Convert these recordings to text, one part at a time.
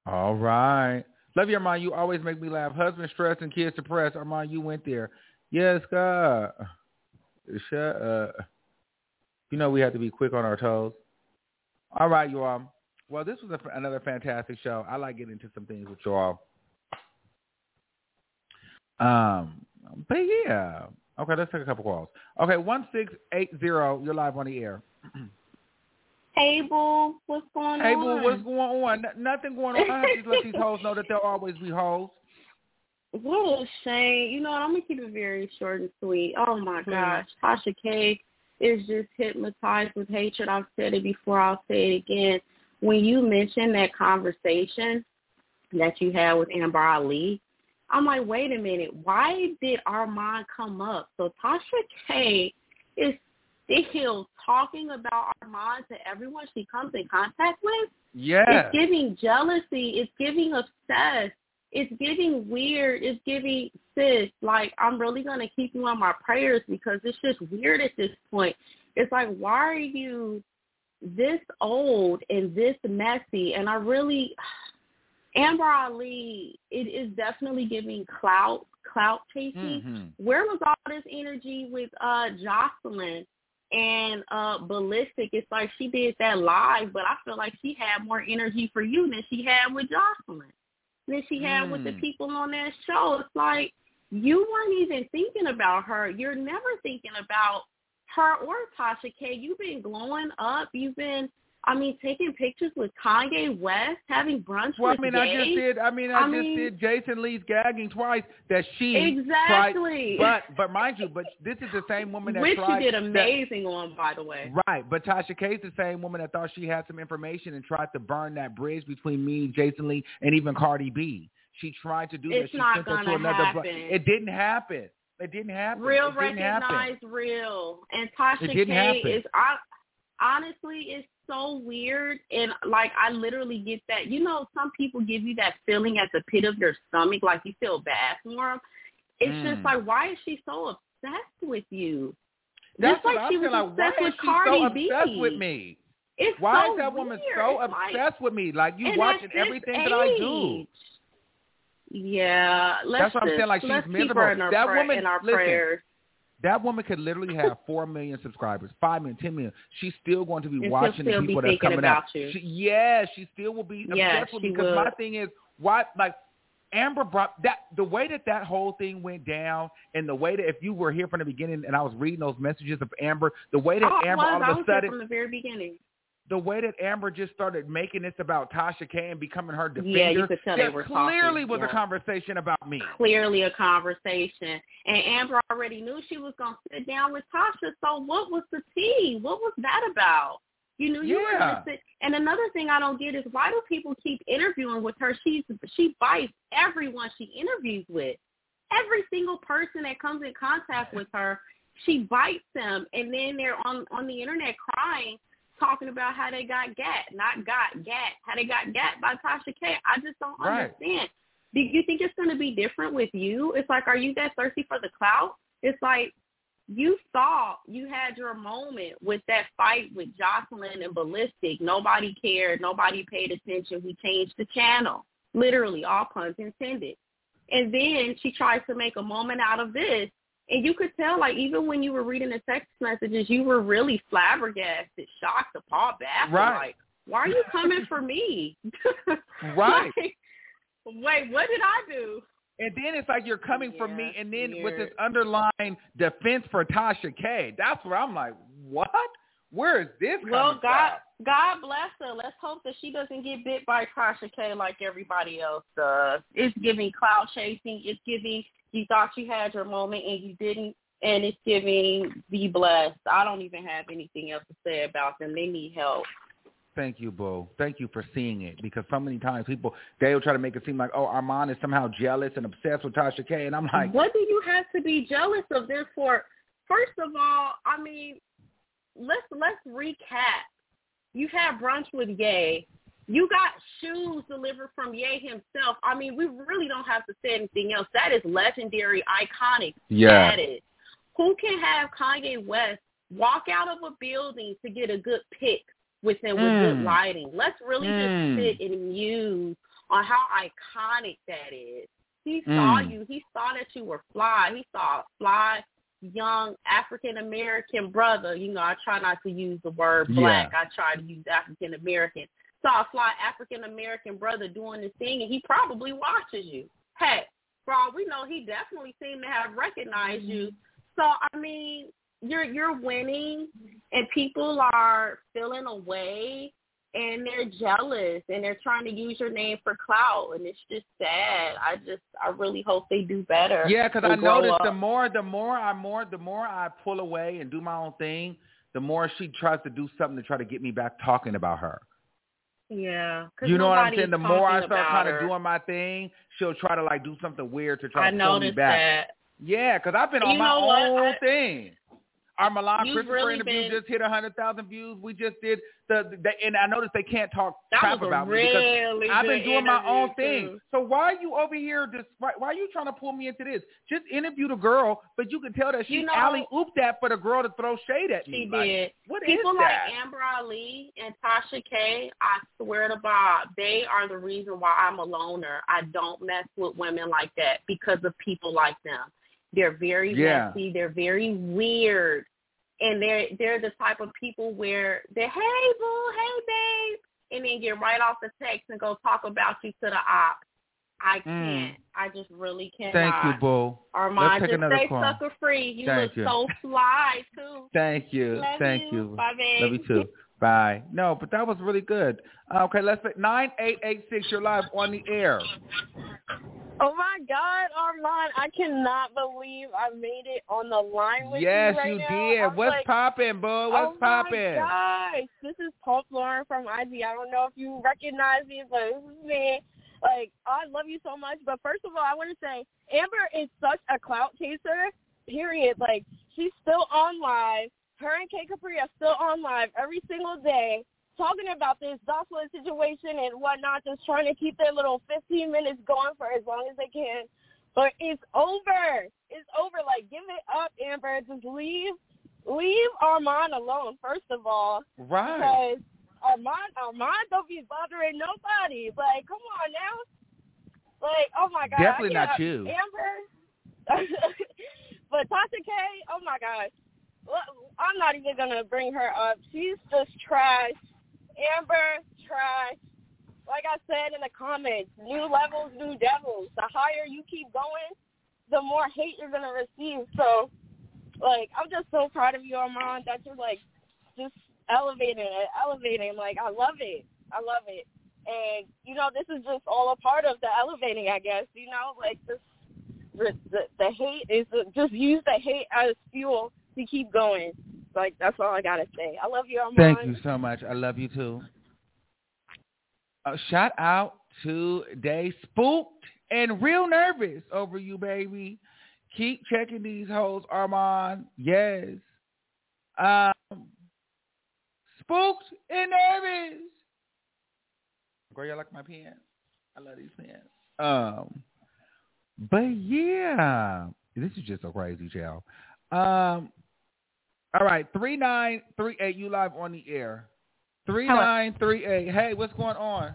All right. Love you, Armand. You always make me laugh. Husband stressed and kids depressed. Armand, you went there. Yes, God. Shut up. You know we have to be quick on our toes. All right, you all. Well, this was another fantastic show. I like getting into some things with you all. But yeah. Okay, let's take a couple calls. Okay, 1680. You're live on the air. Hey, boo. What's going on? Hey, boo. What's going on? Nothing going on. I have to let these hoes know that they'll always be hoes. What a shame. You know what? I'm going to keep it very short and sweet. Oh, my gosh. Tasha K is just hypnotized with hatred. I've said it before. I'll say it again. When you mentioned that conversation that you had with Amber Ali, I'm like, wait a minute. Why did Armand come up? So Tasha K is still talking about Armand to everyone she comes in contact with. Yeah. It's giving jealousy. It's giving obsessed. It's giving weird. It's giving, sis, like, I'm really going to keep you on my prayers because it's just weird at this point. It's like, why are you this old and this messy? And I really, Amber Ali, it is definitely giving clout chasing. Mm-hmm. Where was all this energy with Jocelyn and Ballistic? It's like she did that live, but I feel like she had more energy for you than she had with Jocelyn, than she had with the people on that show. It's like you weren't even thinking about her. You're never thinking about her or Tasha K. You've been glowing up. You've been, taking pictures with Kanye West, having brunch with Ye. I just did Jason Lee's gagging twice that she exactly tried, but mind you, but this is the same woman that which tried. You did amazing on, by the way. Right, but Tasha K is the same woman that thought she had some information and tried to burn that bridge between me, Jason Lee, and even Cardi B. She tried to do that. It's not going to happen. It didn't happen. It didn't happen. Real recognize real. And Tasha K is, honestly, it's so weird. And, like, I literally get that. You know, some people give you that feeling at the pit of your stomach, like you feel bad for them. It's just like, why is she so obsessed with you? That's just like she was obsessed with Cardi B. Obsessed with me? Why is that woman so obsessed with me? Like, you watching everything that I do. Yeah, that's what I'm saying. Like, she's miserable. That woman, prayers. That woman could literally have 4 million subscribers, 5 million, 10 million. She's still going to be watching the people that's coming out. She still will be obsessed with me because my thing is, why, like, Amber brought that, the way that whole thing went down, and the way that, if you were here from the beginning and I was reading those messages of Amber, the way that Amber all of a sudden, from the very beginning. The way that Amber just started making this about Tasha K and becoming her defender, you could tell they were clearly talking. Was a conversation about me. Clearly a conversation. And Amber already knew she was going to sit down with Tasha, so what was the tea? What was that about? You knew you were going to sit. And another thing I don't get is, why do people keep interviewing with her? She bites everyone she interviews with. Every single person that comes in contact with her, she bites them, and then they're on the internet crying, talking about how they got how they got gat by Tasha K. I just don't understand. Do you think it's going to be different with you? It's like, are you that thirsty for the clout? It's like, you thought you had your moment with that fight with Jocelyn and Ballistic. Nobody cared. Nobody paid attention. We changed the channel. Literally, all puns intended. And then she tries to make a moment out of this. And you could tell, like, even when you were reading the text messages, you were really flabbergasted, shocked, appalled, baffled. Right. Like, why are you coming for me? Right. Like, wait, what did I do? And then it's like, you're coming for me, and then with this underlying defense for Tasha K. That's where I'm like, what? Where is this coming from? God bless her. Let's hope that she doesn't get bit by Tasha K like everybody else does. It's giving cloud chasing. It's giving, you thought you had your moment and you didn't, and it's giving be blessed. I don't even have anything else to say about them. They need help. Thank you, Boo. Thank you for seeing it, because so many times people, they'll try to make it seem like, oh, Armand is somehow jealous and obsessed with Tasha K. And I'm like, what do you have to be jealous of them for? First of all, I mean, let's recap. You had brunch with Ye. You got shoes delivered from Ye himself. I mean, we really don't have to say anything else. That is legendary, iconic status. Who can have Kanye West walk out of a building to get a good pic with him with good lighting? Let's really just sit and muse on how iconic that is. He saw you. He saw that you were fly. He saw a fly, young African-American brother. You know, I try not to use the word black. I try to use African-American. Saw a fly African-American brother doing this thing, and he probably watches you. Hey, for all we know, he definitely seemed to have recognized you. So, I mean, you're winning, and people are feeling away, and they're jealous, and they're trying to use your name for clout, and it's just sad. I really hope they do better. Yeah, because I noticed the more I pull away and do my own thing, the more she tries to do something to try to get me back talking about her. Yeah. You know what I'm saying? The more I start kind of doing my thing, she'll try to like do something weird to try to pull me back. That. Yeah, because I've been on my own thing. Our Milan Christopher interview just hit 100,000 views. We just did and I noticed they can't talk crap about me because I've been doing my own thing. So why are you over here? Why are you trying to pull me into this? Just interview the girl, but you can tell that she alley-ooped that for the girl to throw shade at me. She did. People like Amber Ali and Tasha K, I swear to Bob, they are the reason why I'm a loner. I don't mess with women like that because of people like them. They're very messy. They're very weird. And they're the type of people where they're, hey, boo, hey, babe, and then get right off the text and go talk about you to the op. I can't. I just really cannot. Thank you, boo. Armand, just stay sucker free. You look so fly, too. Thank you. Thank you. Bye, babe. Love you, too. Bye. No, but that was really good. Okay, let's say 9886, you're live on the air. Oh, my God, Armand, I cannot believe I made it on the line with you right now. Yes, you did. What's poppin', boo? What's poppin'? Oh, my gosh. This is Pulp Lauren from IG. I don't know if you recognize me, but this is me. Like, I love you so much. But first of all, I want to say Amber is such a clout chaser, period. Like, she's still on live. Her and K Capri are still on live every single day, talking about this Jocelyn situation and whatnot, just trying to keep their little 15 minutes going for as long as they can. But it's over. It's over. Like, give it up, Amber. Just leave Armand alone, first of all. Right. Because Armand don't be bothering nobody. Like, come on now. Like, oh, my God. Definitely not you. Amber. But Tasha K, oh, my God. I'm not even going to bring her up. She's just trash. Amber, trash. Like I said in the comments, new levels, new devils. The higher you keep going, the more hate you're going to receive. So, like, I'm just so proud of you, Armand, that you're, like, just elevating. Like, I love it. And, you know, this is just all a part of the elevating, I guess. You know, like, the hate is just use the hate as fuel to keep going. Like, that's all I gotta say. I love you, Armand. Thank you so much. I love you too. Shout out to Day Spooked and real nervous over you, baby. Keep checking these hoes, Armand. Yes. Spooked and nervous. Girl, you like my pants? I love these pants. But yeah, this is just so crazy, y'all. All right, 3938, you live on the air. 3938. Hey, what's going on?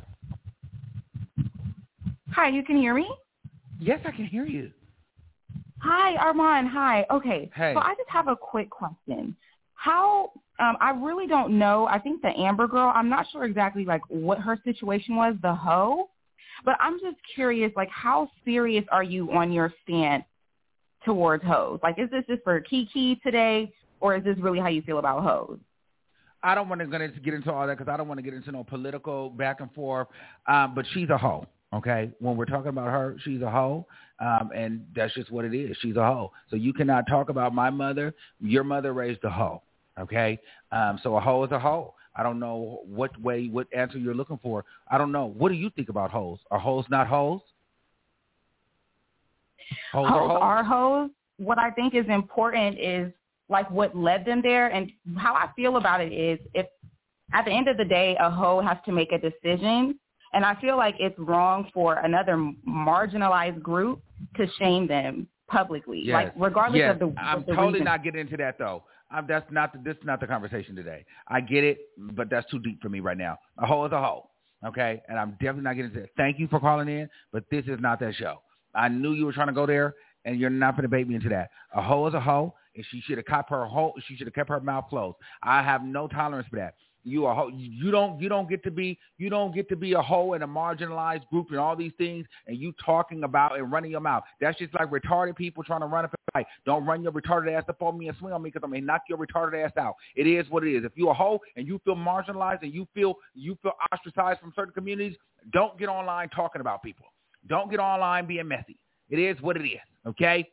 Hi, you can hear me? Yes, I can hear you. Hi, Armand. Hi. Okay. Hey. So I just have a quick question. How, I really don't know. I think the Amber girl, I'm not sure exactly like what her situation was, the hoe, but I'm just curious, like how serious are you on your stance towards hoes? Like, is this just for Kiki today? Or is this really how you feel about hoes? I don't want to get into all that because I don't want to get into no political back and forth. But she's a hoe, okay? When we're talking about her, she's a hoe, and that's just what it is. She's a hoe. So you cannot talk about my mother. Your mother raised a hoe, okay? So a hoe is a hoe. I don't know what answer you're looking for. I don't know. What do you think about hoes? Are hoes not hoes? Hoes are hoes. What I think is important is like what led them there, and how I feel about it is if at the end of the day a hoe has to make a decision, and I feel like it's wrong for another marginalized group to shame them publicly. Yes. Like regardless of the I'm the totally reason. not getting into that though. This is not the conversation today. I get it, but that's too deep for me right now. A hoe is a hoe. Okay, and I'm definitely not getting into it. Thank you for calling in, but this is not that show. I knew you were trying to go there, and you're not going to bait me into that. A hoe is a hoe, and she should have kept her mouth closed. I have no tolerance for that. You a hoe. You don't get to be a hoe in a marginalized group and all these things, and you talking about and running your mouth. That's just like retarded people trying to run up a fight. Don't run your retarded ass up on me and swing on me because I'm gonna knock your retarded ass out. It is what it is. If you're a hoe and you feel marginalized and you feel ostracized from certain communities, don't get online talking about people. Don't get online being messy. It is what it is. Okay.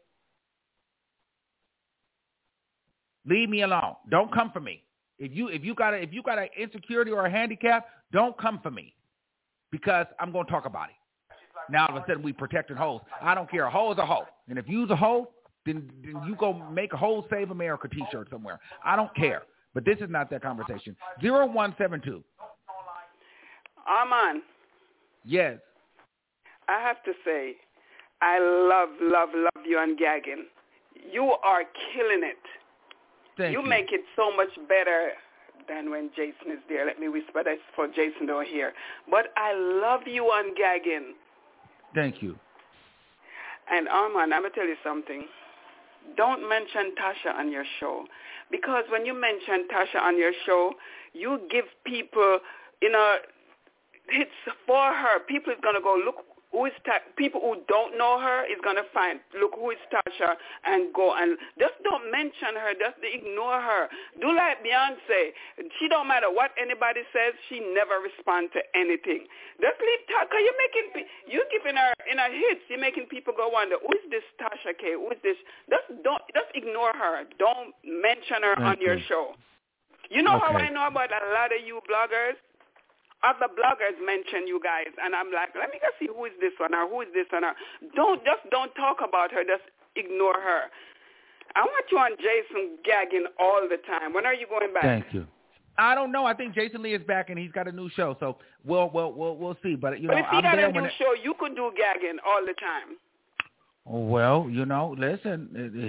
Leave me alone. Don't come for me. If you got an insecurity or a handicap, don't come for me because I'm going to talk about it. Now all of a sudden we protecting hoes. I don't care. A hoe is a hoe, and if you's a hoe, then you go make a Hoe Save America T-shirt somewhere. I don't care. But this is not that conversation. 0172. Armand. Yes. I have to say, I love you and Gaggin. You are killing it. Thank you. Make it so much better than when Jason is there. Let me whisper that for Jason don't hear. But I love you on Gaggin. Thank you. And Armand, I'm going to tell you something. Don't mention Tasha on your show. Because when you mention Tasha on your show, you give people, hits for her. People is going to go, look, who is people who don't know her is going to find, look, who is Tasha, and go and just don't mention her, just ignore her. Do like Beyonce. She don't matter what anybody says, she never responds to anything. Just leave Tasha. You're giving her in her hits, you're making people go wonder, who is this Tasha K? Who is this? Just ignore her. Don't mention her on your show. You know how I know about a lot of you bloggers? Other bloggers mention you guys, and I'm like, let me go see who is this one or who is this one. Don't talk about her. Just ignore her. I want you on Jason Gaggin all the time. When are you going back? Thank you. I don't know. I think Jason Lee is back, and he's got a new show, so we'll see. But if he got a new show, you could do Gaggin all the time. Well, listen,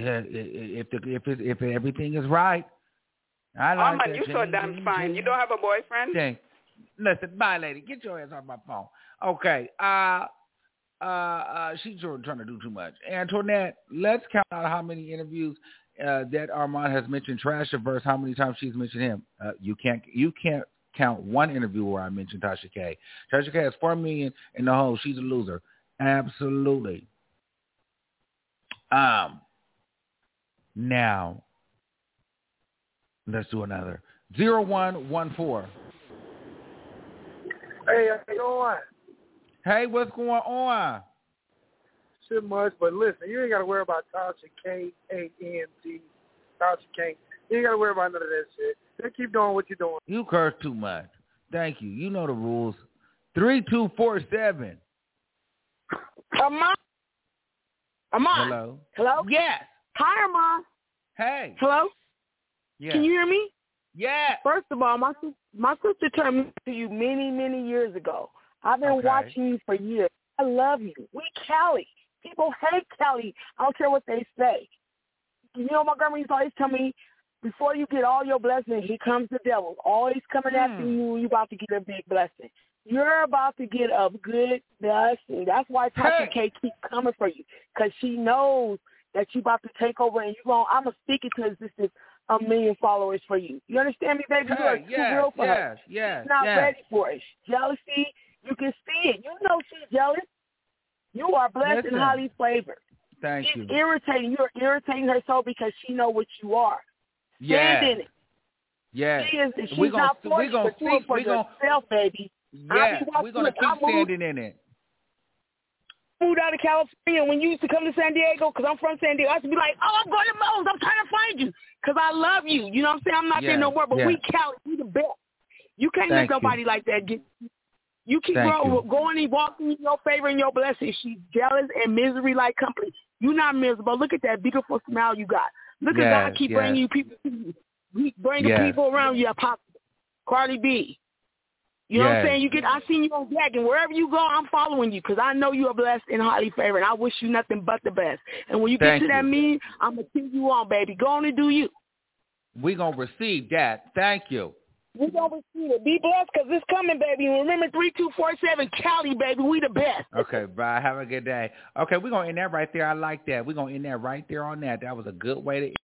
if everything is right, I like that. You so damn fine. You don't have a boyfriend? Thanks. Listen, bye, lady. Get your ass off my phone. Okay. She's trying to do too much. Antoinette, let's count out how many interviews that Armand has mentioned Trash versus how many times she's mentioned him. You can't count one interview where I mentioned Tasha K. Tasha K has 4 million in the hole. She's a loser. Absolutely. Now, let's do another. 0114. Hey, how you doing? Hey, what's going on? Shit much, but listen, you ain't got to worry about Tasha K-A-N-T, Tasha K. You ain't got to worry about none of that shit. Just keep doing what you're doing. You curse too much. Thank you. You know the rules. 3247. Armand? Hello? Hello? Yes. Hi, Armand. Hey. Hello? Yeah. Can you hear me? Yeah. First of all, my sister turned me to you many, many years ago. I've been watching you for years. I love you. We Cali. People hate Cali. I don't care what they say. You know, my grandma used to always tell me, before you get all your blessings, here comes the devil. Always coming after you. You're about to get a big blessing. You're about to get a good blessing. That's why Tasha K keeps coming for you, because she knows that you're about to take over, and I'm going to speak it to existence. 1 million followers for you. You understand me, baby? You are too real for her. She's not ready for it. Jealousy, you can see it. You know she's jealous. You are blessed and highly flavored. Thank you. She's irritating. You're irritating her so because she know what you are. Stand in it. Yeah. She's not for you, but do it for yourself, baby. Yeah, we're going to keep standing in it. Moved out of California. When you used to come to San Diego, because I'm from San Diego, I used to be like, I'm going to Moe's. I'm trying to find you because I love you. You know what I'm saying? I'm not there no more, but we Cali. We the best. You can't let nobody like that get you. You keep going and walking in your favor and your blessing. She's jealous and misery like company. You're not miserable. Look at that beautiful smile you got. Look at God keep bringing you people to you. We bring the people around you. Cardi B. You know what I'm saying? I seen you on Gaggin. Wherever you go, I'm following you because I know you are blessed and highly favored. I wish you nothing but the best. And when you get to that meeting, I'm going to keep you on, baby. Go on and do you. We're going to receive that. Thank you. We're going to receive it. Be blessed because it's coming, baby. And remember, 3247 Cali, baby. We the best. Okay, bye. Have a good day. Okay, we're going to end that right there. I like that. We're going to end that right there on that. That was a good way to